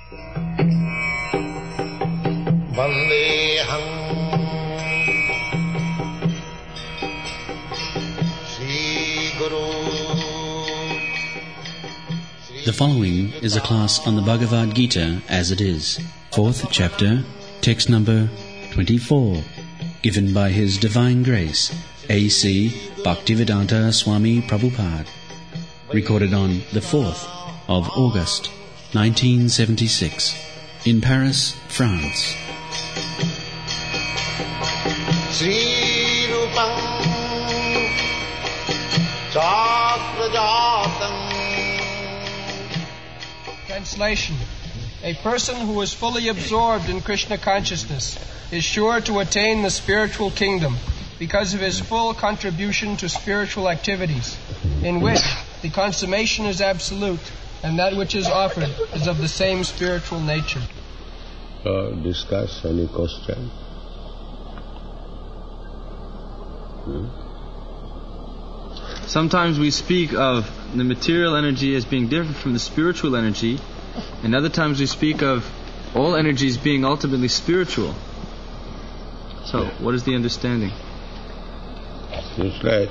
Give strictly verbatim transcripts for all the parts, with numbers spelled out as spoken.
Vandeham Sri Guru. The following is a class on the Bhagavad Gita as it is, fourth chapter, text number twenty-four, given by His Divine Grace, A C Bhaktivedanta Swami Prabhupada, recorded on the fourth of August, nineteen seventy-six, in Paris, France. Sri Rupam Chakrajatam. Translation. A person who is fully absorbed in Krishna consciousness is sure to attain the spiritual kingdom because of his full contribution to spiritual activities, in which the consummation is absolute and that which is offered is of the same spiritual nature. Uh, discuss any question? Hmm? Sometimes we speak of the material energy as being different from the spiritual energy, and other times we speak of all energies being ultimately spiritual. So, what is the understanding? It's like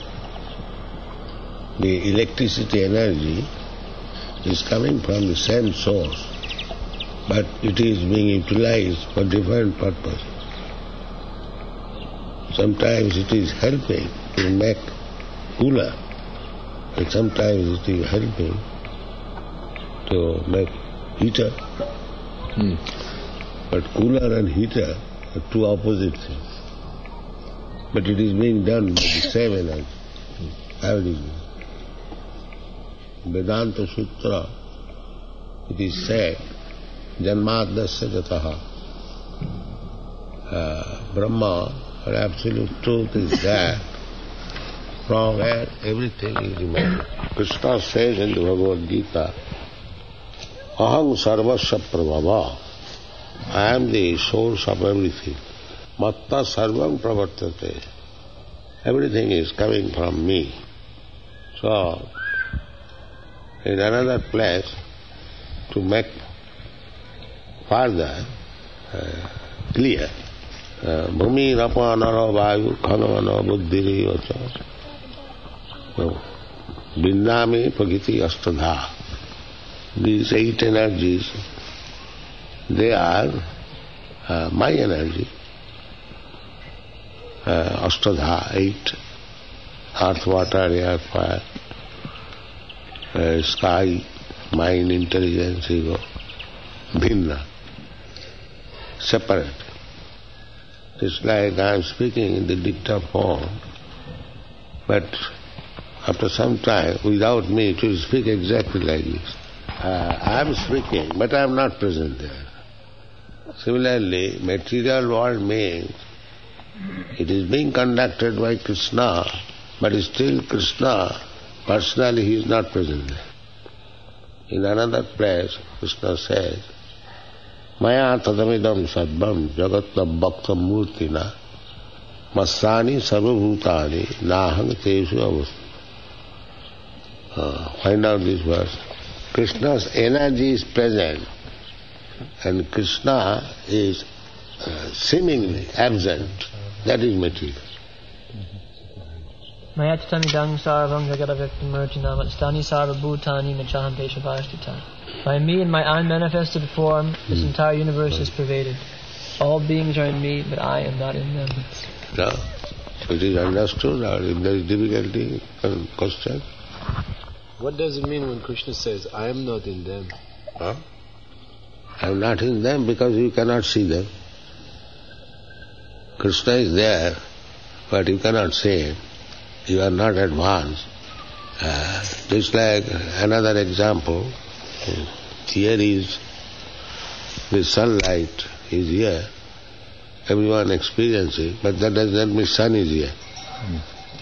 the electricity energy is coming from the same source, but it is being utilized for different purposes. Sometimes it is helping to make cooler, and sometimes it is helping to make heater. Hmm. But cooler and heater are two opposite things. But it is being done by the same energy. How do you mean? Vedanta Sutra, it is said, Janmadasya Jataha. Uh, Brahma, or absolute truth is that from where everything is remaining. Krishna says in the Bhagavad Gita, Aham sarvasya prabhava. I am the source of everything. Matta sarvam pravartate. Everything is coming from me. So, in another place, to make further uh, clear, Bhumi rapa nara vayu khanavana buddhiri vacha Vindami Pragiti Astadha. These eight energies, they are uh, my energy. Uh, Astadha, eight. Earth, water, air, fire, uh, sky, mind, intelligence, ego. Bhinna. Separate. It's like I am speaking in the dicta form, but after some time, without me, it will speak exactly like this. Uh, I am speaking, but I am not present there. Similarly, material world means it is being conducted by Krishna, but still Krishna, personally, he is not present there. In another place, Krishna says, Maya tadamidam sadvam jagatna bhakta murtina masani sarvabhutani naham teshu avastu. Uh, find out this verse. Krishna's energy is present and Krishna is uh, seemingly absent. That is material. Maya tatamidam sarvam jagadavyaktam murtina mastani sarvabhutani machaham teshavastita. By me in my unmanifested form, this entire universe is pervaded. All beings are in me, but I am not in them. No. It is understood, or if there is difficulty, question. What does it mean when Krishna says, I am not in them? Huh? I am not in them because you cannot see them. Krishna is there, but you cannot see him. You are not advanced. Uh, just like another example, here is the sunlight is here. Everyone experiences it, but that does not mean sun is here. Mm.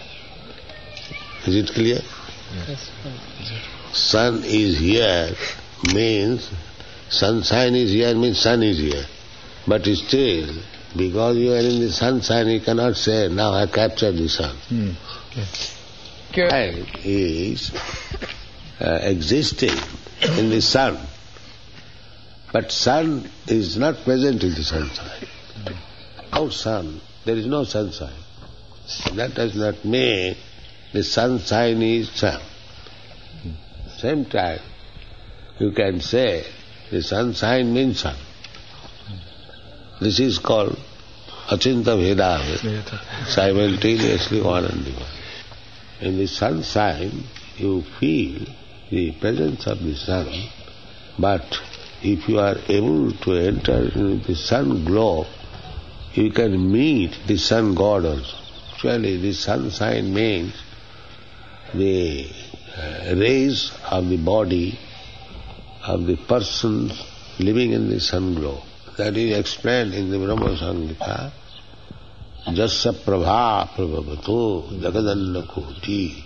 Is it clear? Yes. Sun is here means sunshine is here means sun is here. But still, because you are in the sunshine, you cannot say, now I captured the sun. Mm. Okay. Light is uh, existing in the sun. But sun is not present in the sunshine. Without sun, there is no sunshine. That does not mean the sunshine is sun. Same time, you can say the sunshine means sun. This is called Achinta Veda, simultaneously one and the one. In the sunshine, you feel the presence of the sun, but if you are able to enter into the sun glow, you can meet the sun god also. Actually, the sunshine means the uh, rays of the body of the person living in the sun glow. That is explained in the Brahma Samhita. Jasya prabha prabhavato jagadanna koti.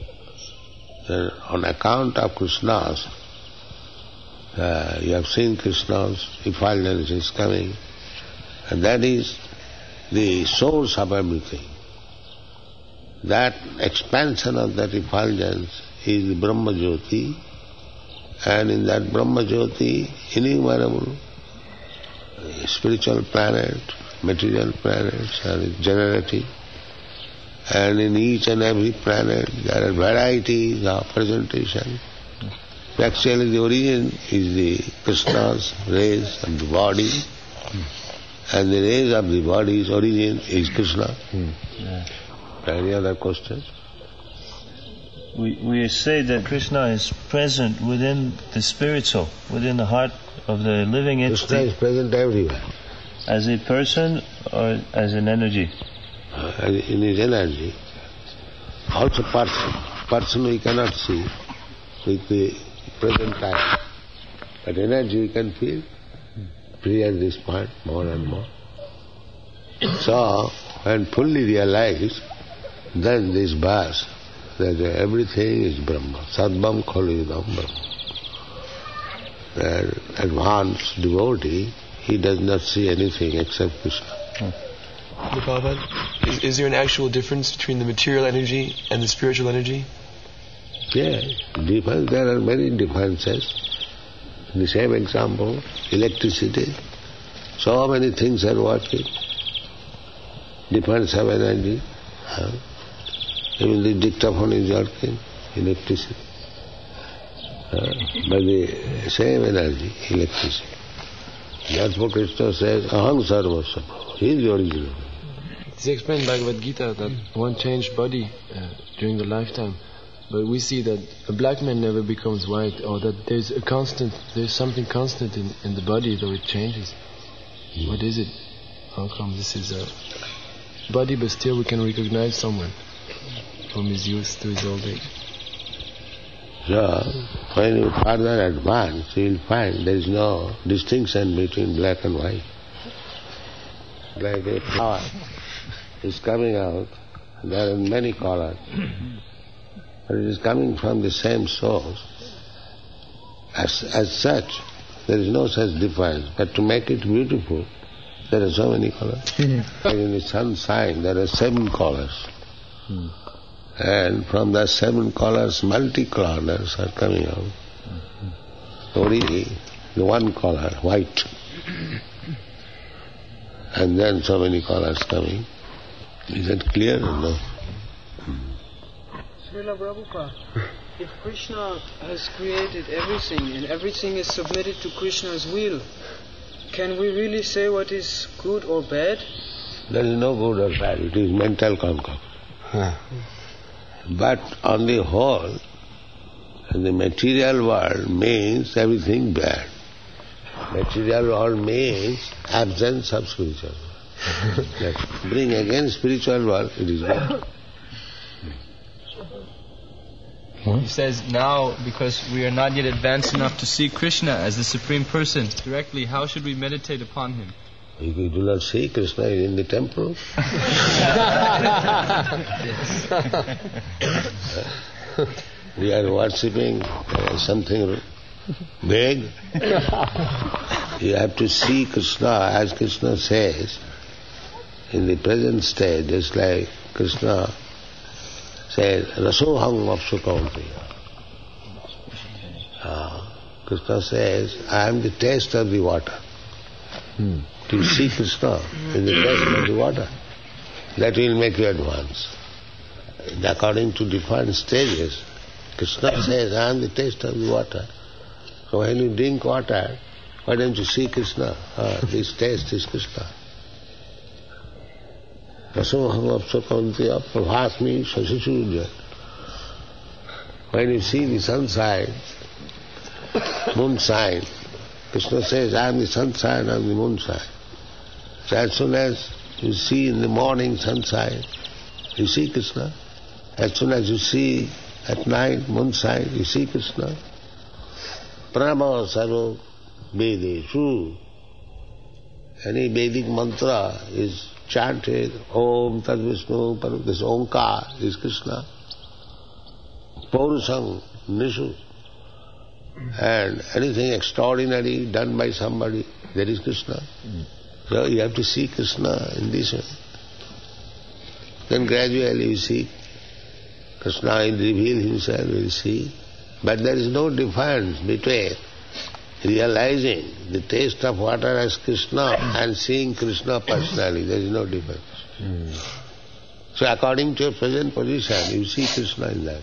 On account of Krishna's, uh, you have seen Krishna's effulgence is coming, and that is the source of everything. That expansion of that effulgence is the Brahma Jyoti, and in that Brahma Jyoti, innumerable spiritual planet, material planets are generating, and in each and every planet there are varieties of presentation. Actually the origin is the Krishna's rays of the body, and the rays of the body's origin is Krishna. Mm. Yeah. Any other questions? We, we say that Krishna is present within the spiritual, within the heart of the living entity. Krishna is present everywhere. As a person or as an energy? Uh, in his energy. Also person. Person we cannot see with the present time. But energy we can feel. Free at this point, more and more. So, when fully realized, then this verse, that everything is Brahma. Sadvam khalidam Brahma. The advanced devotee, he does not see anything except Krishna. Hmm. Prabhupada, is, is there an actual difference between the material energy and the spiritual energy? Yeah, difference, there are many differences. In the same example, electricity, so many things are working. Difference of energy. Huh? Even the dictaphone is working, electricity. Uh, by the same energy, electricity. That's what Krishna says, aham sarvasya. He is the original. It's explained in Bhagavad Gita that one changed body uh, during the lifetime, but we see that a black man never becomes white, or that there's a constant, there's something constant in, in the body, though it changes. Mm. What is it? How come this is a body, but still we can recognize someone from his youth to his old age? So, when you further advance, you will find there is no distinction between black and white. Like a flower is coming out, there are many colors, but it is coming from the same source. As, as such, there is no such difference. But to make it beautiful, there are so many colors. Like in the sunshine, there are seven colors. Hmm. And from the seven colors, multi-colors are coming out. Mm-hmm. Only the one color, white. And then so many colors coming. Is that clear or no? Srila Prabhupada, if Krishna has created everything and everything is submitted to Krishna's will, can we really say what is good or bad? There is no good or bad. It is mental concept. Huh. But on the whole, the material world means everything bad. Material world means absence of spiritual world. Let's bring again spiritual world, it is good. He says now, because we are not yet advanced enough to see Krishna as the Supreme Person directly, how should we meditate upon Him? You do not see Krishna in the temple. We are worshipping uh, something big. You have to see Krishna, as Krishna says, in the present state, just like Krishna says, Rasoham Vapsu Kaunteya. Uh, Krishna says, I am the taste of the water. Hmm. To see Krishna in the taste of the water, that will make you advance. According to different stages, Krishna says, I am the taste of the water. So when you drink water, why don't you see Krishna? Ah, this taste is Krishna. Rasoham apsakanti aprabhasmi sasisurja. When you see the sunshine, moonshine, Krishna says, I am the sunshine, I am the moonshine. So as soon as you see in the morning sunshine, you see Krishna. As soon as you see at night moonshine, you see Krishna. Pranama sarva vedeshu. Any Vedic mantra is chanted, Om Tad Vishnu, this Omkar is Krishna. Paurusam Nishu. And anything extraordinary done by somebody, that is Krishna. Mm. So you have to see Krishna in this way. Then gradually you see Krishna will reveal himself, you will see. But there is no difference between realizing the taste of water as Krishna and seeing Krishna personally. There is no difference. Mm. So according to your present position, you see Krishna in that.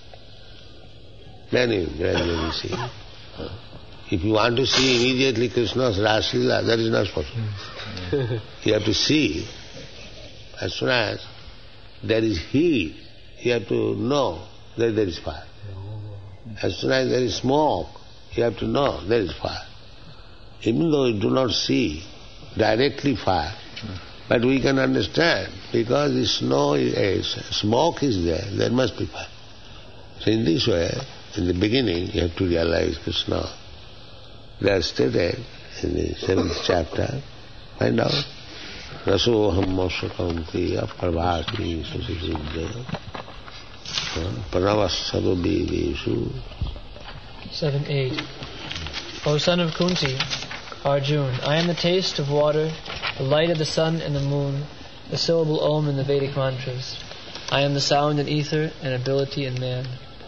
Then you gradually see. If you want to see immediately Krishna's Raslila, that is not possible. You have to see, as soon as there is heat, you have to know that there is fire. As soon as there is smoke, you have to know there is fire. Even though you do not see directly fire, but we can understand, because the snow is, smoke is there, there must be fire. So in this way, in the beginning, you have to realize Krishna. They are stated in the seventh chapter. Find out. Rasoham masakanti aprabhasmi sasisurja. Pranavasarva vedeshu. seven eight. O son of Kunti, Arjun, I am the taste of water, the light of the sun and the moon, the syllable Om in the Vedic mantras. I am the sound in ether and ability in man.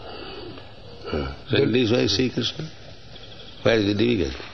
So in this way see Krishna. Where is the difficulty?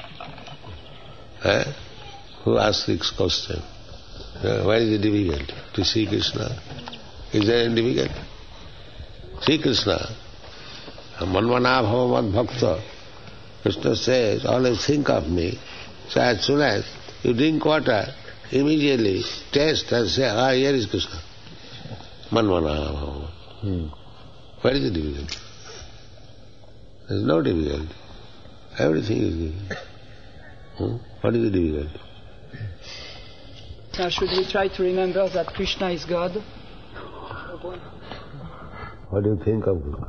Eh? Who asked this question? Uh, where is the difficulty? To see Krishna? Is there any difficulty? See Krishna. Manvana bhava mad bhakta. Krishna says, always think of me. So as soon as you drink water, immediately taste and say, ah, here is Krishna. Manvana bhava. Hmm. Where is the difficulty? There is no difficulty. Everything is difficult. Hmm? What is the difficulty? Now should we try to remember that Krishna is God? What do you think of Krishna?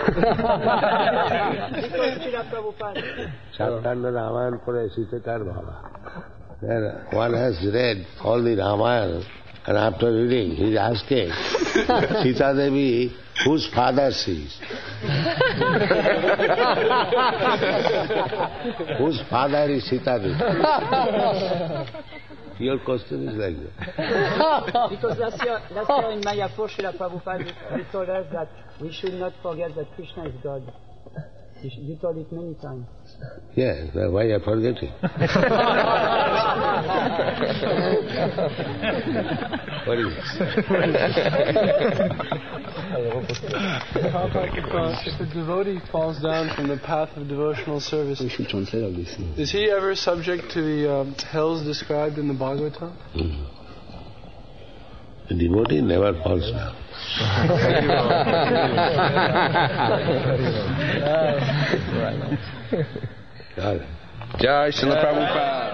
Satkanda Ramayana Pura Sitakar Bhava. Then one has read all the Ramayana, and after reading he is asking, Sita Devi, whose father she is? Whose father is Sita Devi? Your question is like that. Because last year, last year in Mayapur, Srila Prabhupada he told us that we should not forget that Krishna is God. You told it many times. Yes, yeah, why I forget it? What is If, if a devotee falls down from the path of devotional service, we should translate all this. Is he ever subject to the um, hells described in the Bhagavatam? Mm. The devotee never falls down. Jai Srila Prabhupada.